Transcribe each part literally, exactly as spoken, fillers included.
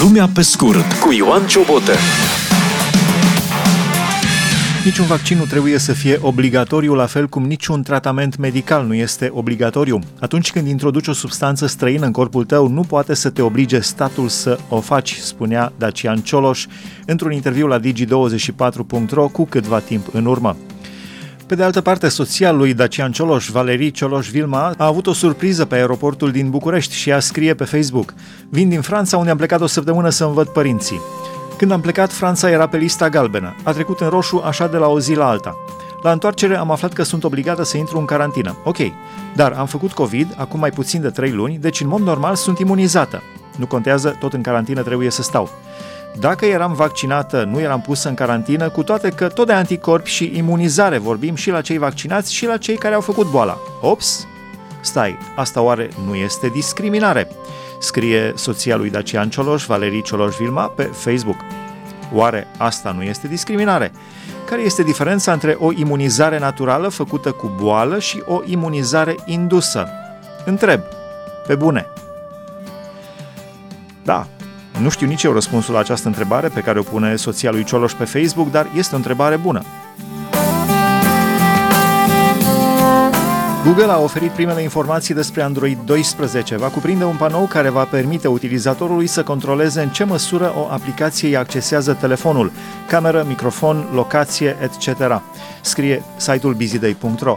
Lumea pe scurt cu Ioan Ciobotă. Niciun vaccin nu trebuie să fie obligatoriu, la fel cum niciun tratament medical nu este obligatoriu. Atunci când introduci o substanță străină în corpul tău, nu poate să te oblige statul să o faci, spunea Dacian Cioloș într-un interviu la digi douăzeci și patru punct ro cu câtva timp în urmă. Pe de altă parte, soția lui Dacian Cioloș, Valerie Cioloș Vilma, a avut o surpriză pe aeroportul din București și ea scrie pe Facebook: "Vin din Franța, unde am plecat o săptămână să-mi văd părinții. Când am plecat, Franța era pe lista galbenă. A trecut în roșu așa de la o zi la alta. La întoarcere am aflat că sunt obligată să intru în carantină. Ok, dar am făcut COVID acum mai puțin de trei luni, deci în mod normal sunt imunizată. Nu contează, tot în carantină trebuie să stau. Dacă eram vaccinată, nu eram pusă în carantină, cu toate că tot de anticorpi și imunizare vorbim și la cei vaccinați și la cei care au făcut boala. Ops! Stai, asta oare nu este discriminare?" scrie soția lui Dacian Cioloș, Valerie Cioloș Vilma, pe Facebook. Oare asta nu este discriminare? Care este diferența între o imunizare naturală făcută cu boală și o imunizare indusă? Întreb, pe bune. Da, nu știu nici eu răspunsul la această întrebare pe care o pune soția lui Cioloș pe Facebook, dar este o întrebare bună. Google a oferit primele informații despre Android doisprezece. Va cuprinde un panou care va permite utilizatorului să controleze în ce măsură o aplicație îi accesează telefonul, cameră, microfon, locație, et cetera, scrie site-ul busyday punct ro.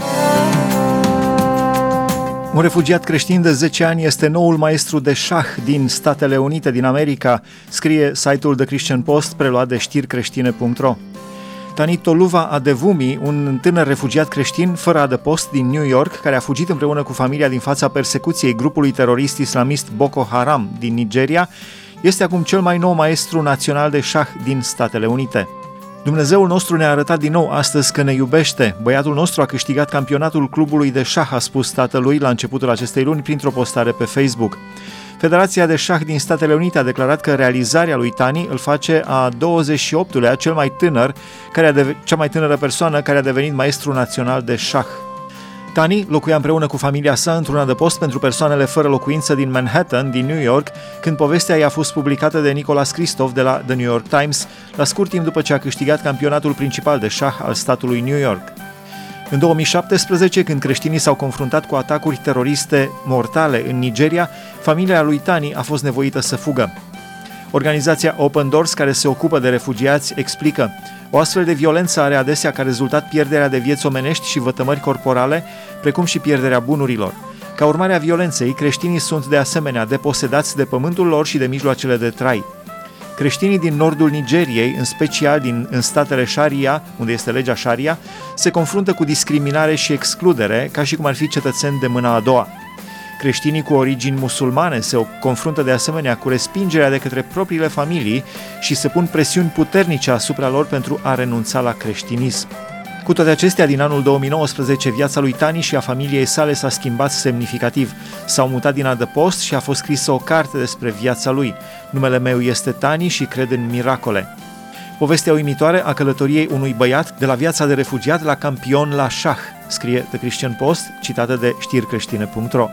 Un refugiat creștin de zece ani este noul maestru de șah din Statele Unite din America, scrie site-ul The Christian Post, preluat de știri creștine punct ro. Tani Toluva Adevumi, un tânăr refugiat creștin fără adăpost din New York, care a fugit împreună cu familia din fața persecuției grupului terorist islamist Boko Haram din Nigeria, este acum cel mai nou maestru național de șah din Statele Unite. Dumnezeul nostru ne-a arătat din nou astăzi că ne iubește. Băiatul nostru a câștigat campionatul clubului de șah, a spus tatălui la începutul acestei luni printr-o postare pe Facebook. Federația de șah din Statele Unite a declarat că realizarea lui Tani îl face a douăzeci și optulea cel mai tânăr, care a deve- cea mai tânără persoană care a devenit maestru național de șah. Tani locuia împreună cu familia sa într-un adăpost pentru persoanele fără locuință din Manhattan, din New York, când povestea i-a fost publicată de Nicholas Kristof de la The New York Times, la scurt timp după ce a câștigat campionatul principal de șah al statului New York. În două mii șaptesprezece, când creștinii s-au confruntat cu atacuri teroriste mortale în Nigeria, familia lui Tani a fost nevoită să fugă. Organizația Open Doors, care se ocupă de refugiați, explică: o astfel de violență are adesea ca rezultat pierderea de vieți omenești și vătămări corporale, precum și pierderea bunurilor. Ca urmare a violenței, creștinii sunt de asemenea deposedați de pământul lor și de mijloacele de trai. Creștinii din nordul Nigeriei, în special din, în statele Sharia, unde este legea Sharia, se confruntă cu discriminare și excludere, ca și cum ar fi cetățeni de mâna a doua. Creștinii cu origini musulmane se confruntă de asemenea cu respingerea de către propriile familii și se pun presiuni puternice asupra lor pentru a renunța la creștinism. Cu toate acestea, din anul două mii nouăsprezece, viața lui Tani și a familiei sale s-a schimbat semnificativ. S-au mutat din adăpost și a fost scrisă o carte despre viața lui. Numele meu este Tani și cred în miracole. Povestea uimitoare a călătoriei unui băiat de la viața de refugiat la campion la șah, scrie The Christian Post, citată de știri creștine punct ro.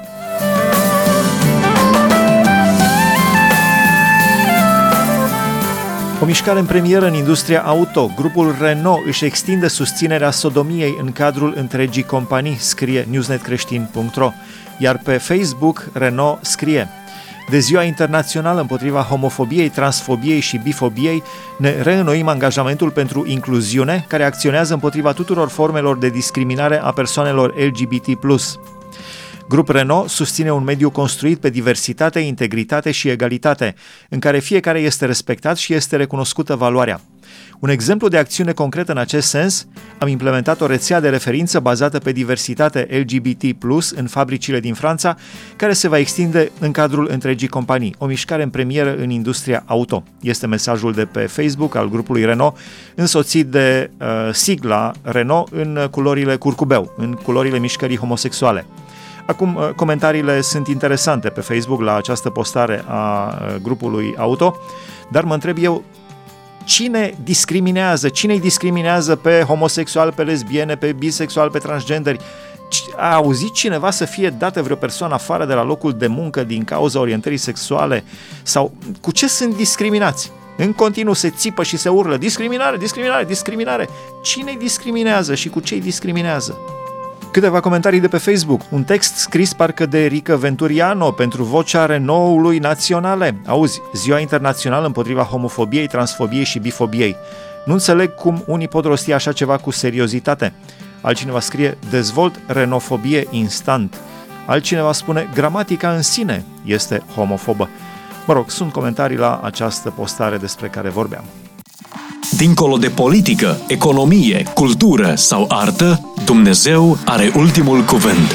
O mișcare în premieră în industria auto. Grupul Renault își extinde susținerea sodomiei în cadrul întregii companii, scrie newsnet creștin punct ro. Iar pe Facebook, Renault scrie: de Ziua Internațională împotriva homofobiei, transfobiei și bifobiei, ne reînnoim angajamentul pentru incluziune, care acționează împotriva tuturor formelor de discriminare a persoanelor L G B T plus. Grup Renault susține un mediu construit pe diversitate, integritate și egalitate, în care fiecare este respectat și este recunoscută valoarea. Un exemplu de acțiune concretă în acest sens: am implementat o rețea de referință bazată pe diversitate L G B T plus în fabricile din Franța, care se va extinde în cadrul întregii companii, o mișcare în premieră în industria auto. Este mesajul de pe Facebook al grupului Renault, însoțit de uh, sigla Renault în culorile curcubeu, în culorile mișcării homosexuale. Acum, comentariile sunt interesante pe Facebook la această postare a grupului auto, dar mă întreb eu, cine discriminează? Cine îi discriminează pe homosexual, pe lesbiene, pe bisexual, pe transgenderi? A auzit cineva să fie dată vreo persoană afară de la locul de muncă din cauza orientării sexuale? Sau cu ce sunt discriminați? În continuu se țipă și se urlă, discriminare, discriminare, discriminare. Cine îi discriminează și cu ce îi discriminează? Câteva comentarii de pe Facebook. Un text scris parcă de Rică Venturiano pentru Vocea Renoului Naționale. Auzi, Ziua Internațională împotriva homofobiei, transfobiei și bifobiei. Nu înțeleg cum unii pot rosti așa ceva cu seriozitate. Altcineva scrie, dezvolt renofobie instant. Altcineva spune, gramatica în sine este homofobă. Mă rog, sunt comentarii la această postare despre care vorbeam. Dincolo de politică, economie, cultură sau artă, Dumnezeu are ultimul cuvânt.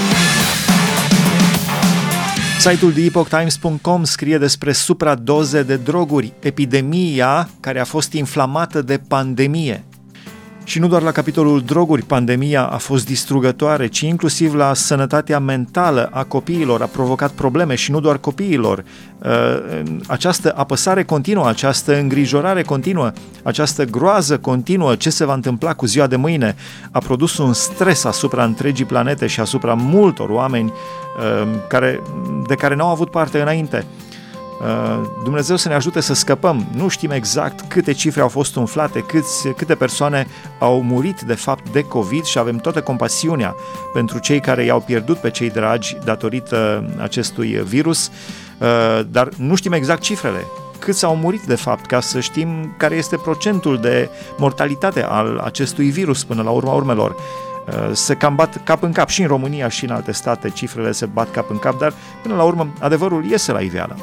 Site-ul the epoch times punct com scrie despre supradoze de droguri, epidemia care a fost inflamată de pandemie. Și nu doar la capitolul droguri, pandemia a fost distrugătoare, ci inclusiv la sănătatea mentală a copiilor, a provocat probleme și nu doar copiilor. Această apăsare continuă, această îngrijorare continuă, această groază continuă, ce se va întâmpla cu ziua de mâine, a produs un stres asupra întregii planete și asupra multor oameni care, de care n-au avut parte înainte. Dumnezeu să ne ajute să scăpăm. Nu știm exact câte cifre au fost umflate, câți, câte persoane au murit de fapt de COVID și avem toată compasiunea pentru cei care i-au pierdut pe cei dragi datorită acestui virus, dar nu știm exact cifrele. Câți au murit de fapt, ca să știm care este procentul de mortalitate al acestui virus până la urma urmelor. Se cam bat cap în cap și în România și în alte state, cifrele se bat cap în cap, dar până la urmă adevărul iese la iveală.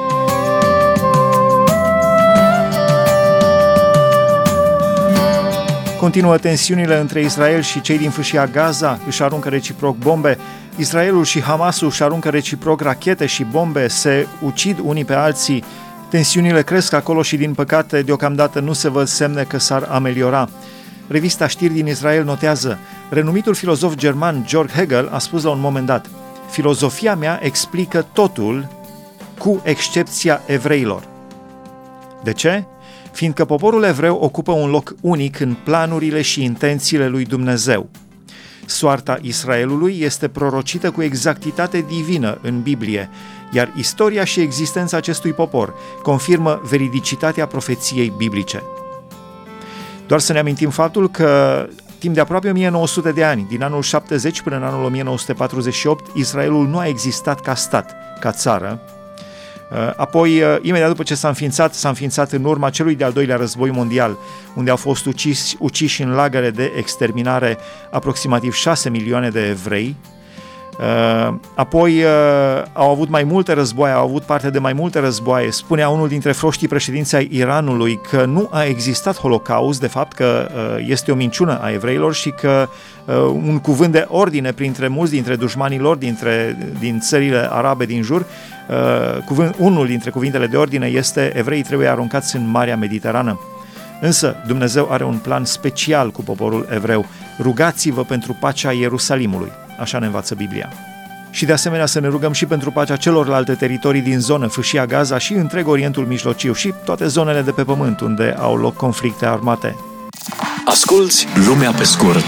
Continuă tensiunile între Israel și cei din fâșia Gaza, își aruncă reciproc bombe. Israelul și Hamasul își aruncă reciproc rachete și bombe, se ucid unii pe alții. Tensiunile cresc acolo și, din păcate, deocamdată nu se văd semne că s-ar ameliora. Revista Știri din Israel notează, renumitul filozof german Georg Hegel a spus la un moment dat, filozofia mea explică totul, cu excepția evreilor. De ce? Fiindcă poporul evreu ocupă un loc unic în planurile și intențiile lui Dumnezeu. Soarta Israelului este prorocită cu exactitate divină în Biblie, iar istoria și existența acestui popor confirmă veridicitatea profeției biblice. Doar să ne amintim faptul că timp de aproape o mie nouă sute de ani, din anul șaptezeci până în anul o mie nouă sute patruzeci și opt, Israelul nu a existat ca stat, ca țară. Apoi, imediat după ce s-a înființat, s-a înființat în urma celui de-al doilea război mondial, unde au fost uciși, uciși în lagăre de exterminare aproximativ șase milioane de evrei. Apoi au avut mai multe războaie, au avut parte de mai multe războaie. Spunea unul dintre foștii președinți ai Iranului că nu a existat holocaust, de fapt că este o minciună a evreilor și că un cuvânt de ordine printre mulți dintre dușmanii lor dintre, din țările arabe din jur, cuvânt, unul dintre cuvintele de ordine este evreii trebuie aruncați în Marea Mediterană. Însă Dumnezeu are un plan special cu poporul evreu. Rugați-vă pentru pacea Ierusalimului. Așa ne învață Biblia. Și de asemenea să ne rugăm și pentru pacea celorlalte teritorii din zonă, fâșia Gaza și întreg Orientul Mijlociu și toate zonele de pe pământ unde au loc conflicte armate. Asculți Lumea pe scurt.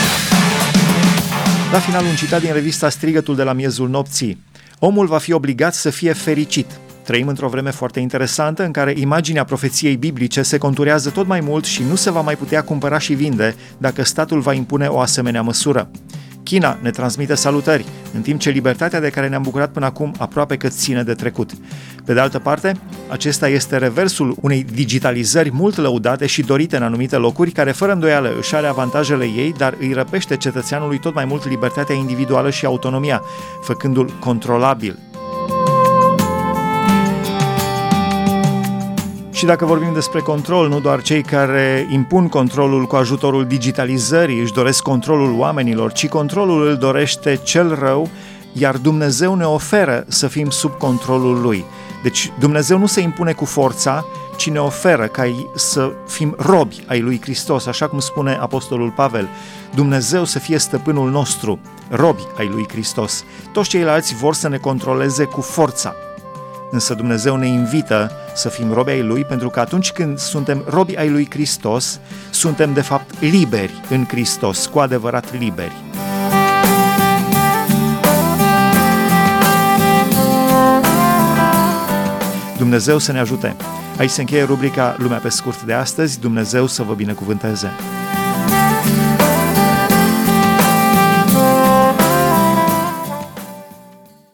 La final, un citat din revista Strigătul de la miezul nopții. Omul va fi obligat să fie fericit. Trăim într-o vreme foarte interesantă în care imaginea profeției biblice se conturează tot mai mult și nu se va mai putea cumpăra și vinde dacă statul va impune o asemenea măsură. China ne transmite salutări, în timp ce libertatea de care ne-am bucurat până acum aproape că ține de trecut. Pe de altă parte, acesta este reversul unei digitalizări mult lăudate și dorite în anumite locuri, care fără îndoială își are avantajele ei, dar îi răpește cetățeanului tot mai mult libertatea individuală și autonomia, făcându-l controlabil. Și dacă vorbim despre control, nu doar cei care impun controlul cu ajutorul digitalizării își doresc controlul oamenilor, ci controlul îl dorește cel rău, iar Dumnezeu ne oferă să fim sub controlul Lui. Deci Dumnezeu nu se impune cu forța, ci ne oferă ca să fim robi ai lui Hristos, așa cum spune Apostolul Pavel. Dumnezeu să fie stăpânul nostru, robi ai lui Hristos. Toți ceilalți vor să ne controleze cu forța. Însă Dumnezeu ne invită să fim robi ai Lui, pentru că atunci când suntem robi ai lui Hristos, suntem de fapt liberi în Hristos, cu adevărat liberi. Dumnezeu să ne ajute! Aici se încheie rubrica Lumea pe scurt de astăzi. Dumnezeu să vă binecuvânteze!